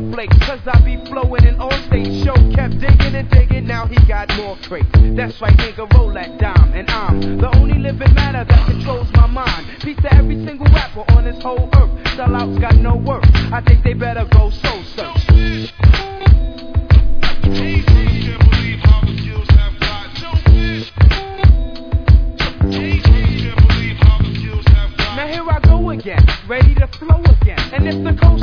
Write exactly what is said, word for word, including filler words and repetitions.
flakes, cause I be flowing in all states. Show kept digging and digging, now he got more crates. That's right, nigga, roll that dime. And I'm the only living matter that controls my mind. Peace to every single rapper on this whole earth. Sellouts got no worth, I think they better go soul search. Now here I go again, ready to flow again. And if the coast